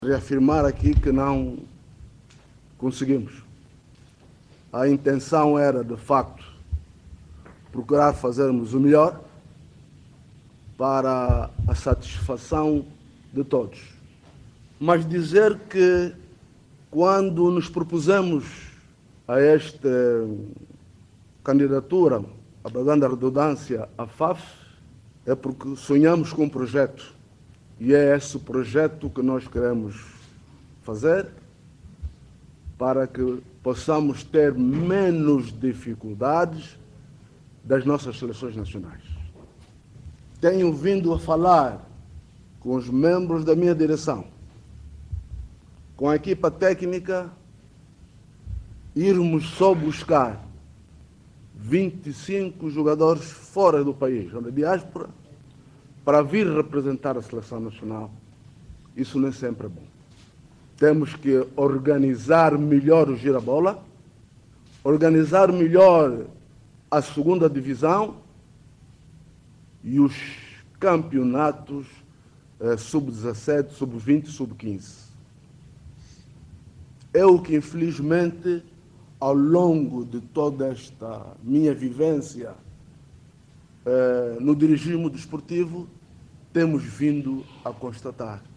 Reafirmar aqui que não conseguimos. A intenção era, de facto, procurar fazermos o melhor para a satisfação de todos. Mas dizer que, quando nos propusemos a esta candidatura, abrangando a redundância, à FAF, é porque sonhamos com um projeto. E é esse projeto que nós queremos fazer para que possamos ter menos dificuldades das nossas seleções nacionais. Tenho vindo a falar com os membros da minha direção, com a equipa técnica, irmos só buscar 25 jogadores fora do país, na diáspora, para vir representar a seleção nacional. Isso nem sempre é bom. Temos que organizar melhor o girabola, organizar melhor a segunda divisão e os campeonatos sub-17, sub-20, sub-15. É o que, infelizmente, ao longo de toda esta minha vivência no dirigismo desportivo, temos vindo a constatar.